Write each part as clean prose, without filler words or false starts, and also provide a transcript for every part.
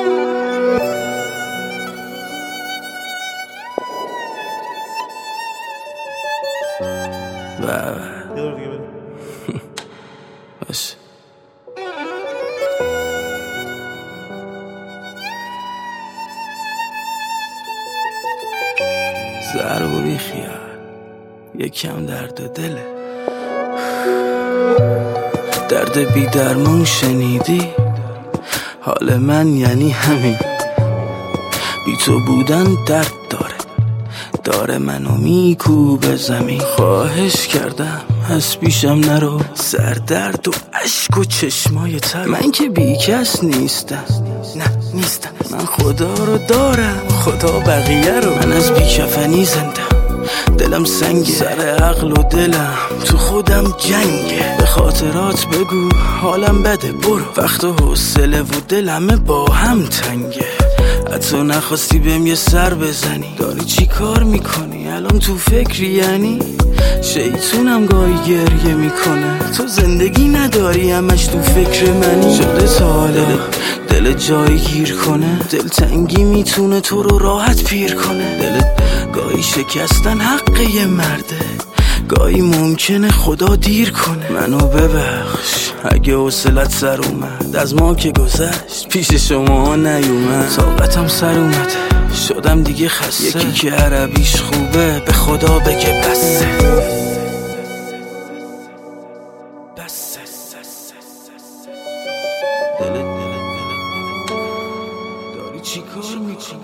باشه ضرب و بیخیال یکم درد دله درد بی درمون شنیدی حال من یعنی همین بی تو بودن درد داره منو میکوبه زمین خواهش کردم از پیشم نرو سردرد و عشق و چشمای تر من که بی کس نیستم نه نیستم من خدا رو دارم خدا بقیه رو من از بیکفنی زندم دلم سنگه سر عقل و دلم تو خودم جنگه به خاطرات بگو حالم بده برو وقت و حوصله و دلم با هم تنگه حتی نخواستی بهم یه سر بزنی داری چی کار میکنی الان تو فکری یعنی شیطونم گاهی گریه میکنه تو زندگی نداری همش تو فکر منی شده تا حالا دل جایی گیر کنه دل تنگی میتونه تو رو راحت پیر کنه دل گاهی شکستن حق یه مرده گاهی ممکنه خدا دیر کنه منو ببخش اگه حوصلت سر اومد از ما که گذشت پیش شما نیومد طاقتم سر اومده شدم دیگه خسته یکی که عربیش خوبه به خدا بگه بسه داری چی کار میکنی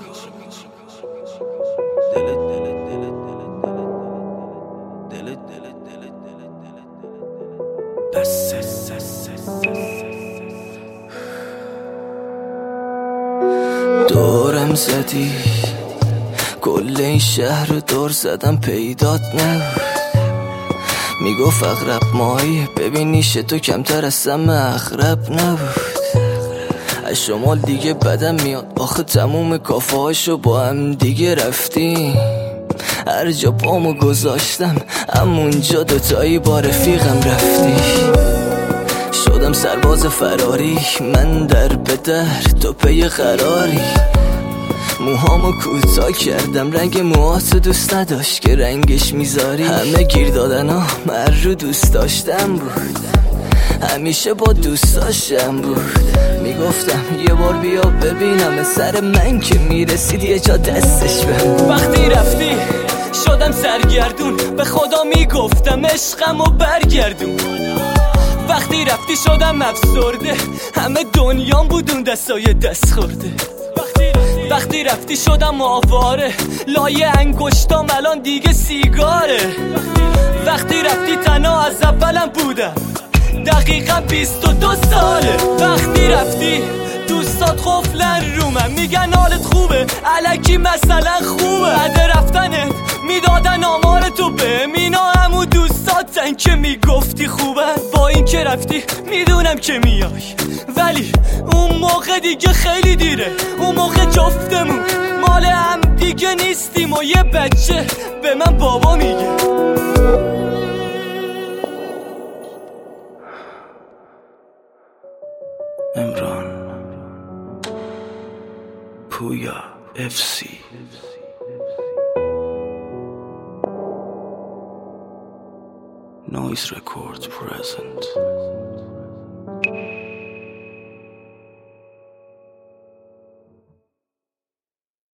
دورم زدی کل این شهر رو دور زدم پیدات نبود میگفت اغرب ماهی ببینیش تو کمتر از سم اغرب نبود از شمال دیگه بدم میاد آخه تموم کافه هاشو با هم دیگه رفتیم هر جا پامو گذاشتم همونجا دوتایی با رفیقم رفتی شدم سرباز فراری من در به در تو پی قراری موهامو کوتاه کردم رنگ موهاتو دوست نداشت که رنگش میذاری همه گیر دادن ها من رو دوست داشتم بود همیشه با دوست داشتم بود میگفتم یه بار بیا ببینم سر من که میرسید یه جا دستش بهم وقتی رفتی شدم سرگردون به خدا میگفتم عشقم و برگردون وقتی رفتی شدم افسرده همه دنیام بودون دستای دست خورده وقتی رفتی شدم آواره لایه انگشتام الان دیگه سیگاره وقتی رفتی تنها از اولم بودم دقیقا 22 ساله وقتی رفتی دوستات خفلن رو من میگن حالت خوبه الکی مثلا خوبه بعد رفتنت میدادن آمار تو به مینا همو دوستاتن که میگفتی خوبه با این که رفتی میدونم که میای ولی اون موقع دیگه خیلی دیره اون موقع جفتمون مال هم دیگه نیستیم و یه بچه به من بابا میگه امران پویا FC Noise Records present